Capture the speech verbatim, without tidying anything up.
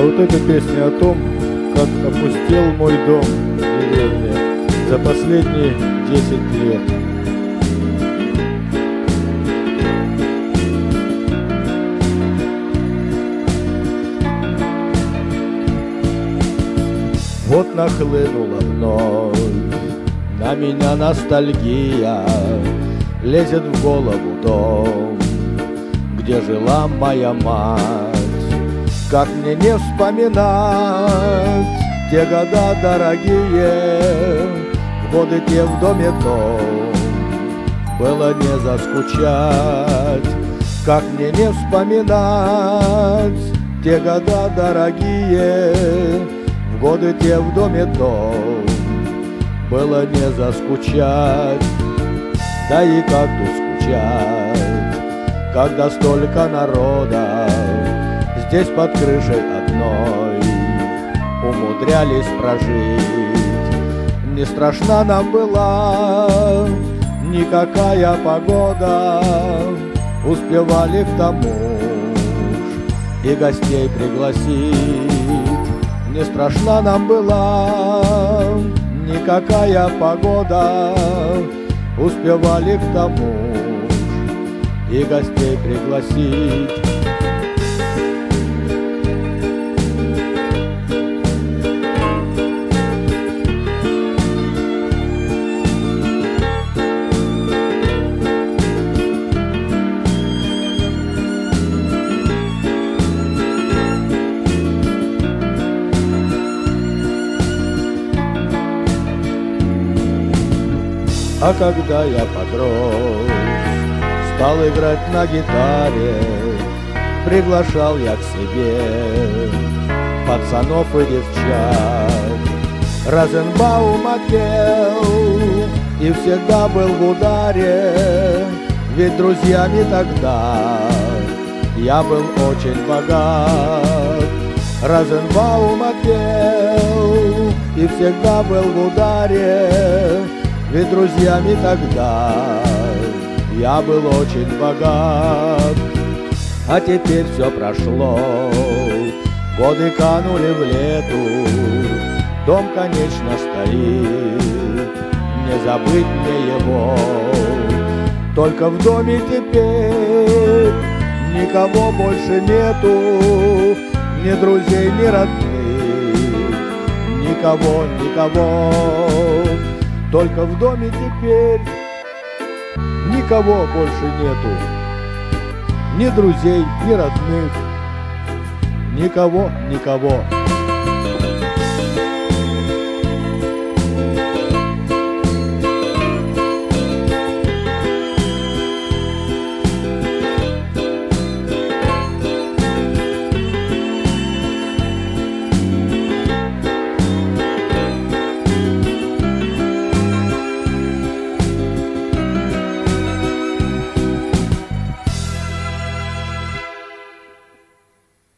вот эта песня о том, как опустел мой дом в деревне за последние десять лет. Вот нахлынула вновь на меня ностальгия, лезет в голову дом, где жила моя мать. Как мне не вспоминать те года дорогие, в годы те в доме том было не заскучать. Как мне не вспоминать те года дорогие, в годы те в доме том было не заскучать. Да и как тут скучать, когда столько народа здесь под крышей одной умудрялись прожить. Не страшна нам была никакая погода, успевали к тому ж и гостей пригласить. Не страшна нам была никакая погода, успевали к тому ж и гостей пригласить. А когда я подрос, стал играть на гитаре, приглашал я к себе пацанов и девчат. Розенбаум отпел и всегда был в ударе, ведь друзьями тогда я был очень богат. Розенбаум отпел и всегда был в ударе, ведь друзьями тогда я был очень богат. А теперь все прошло, годы канули в лету, дом, конечно, стоит, не забыть мне его. Только в доме теперь никого больше нету, ни друзей, ни родных, никого, никого. Только в доме теперь никого больше нету, ни друзей, ни родных, никого, никого.